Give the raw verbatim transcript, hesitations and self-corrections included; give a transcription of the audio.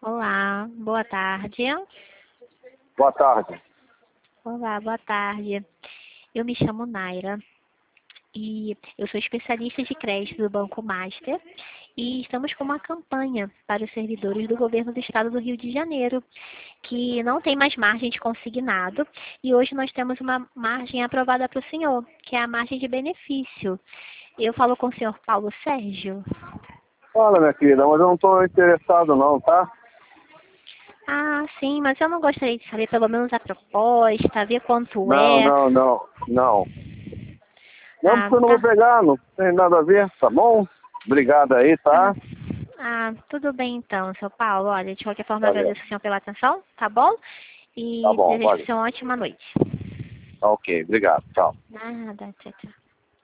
Olá, boa tarde. Boa tarde. Olá, boa tarde. Eu me chamo Naira e eu sou especialista de crédito do Banco Master e estamos com uma campanha para os servidores do governo do estado do Rio de Janeiro, que não tem mais margem de consignado e hoje nós temos uma margem aprovada para o senhor, que é a margem de benefício. Eu falo com o senhor Paulo Sérgio. Fala, minha querida, mas eu não estou interessado não, tá? Ah, sim, mas eu não gostaria de saber pelo menos a proposta, ver quanto Não, é. não, não, não. Não, Ah, porque eu não vou tá. pegar, não tem nada a ver, tá bom? Obrigado aí, Ah, tá? ah, tudo bem então, seu Paulo. Olha, de qualquer forma, eu Valeu. agradeço o senhor pela atenção, tá bom? Tá E bom, desejo para o valeu. senhor uma ótima noite. Ok, obrigado, tchau. Nada, tchau, tchau.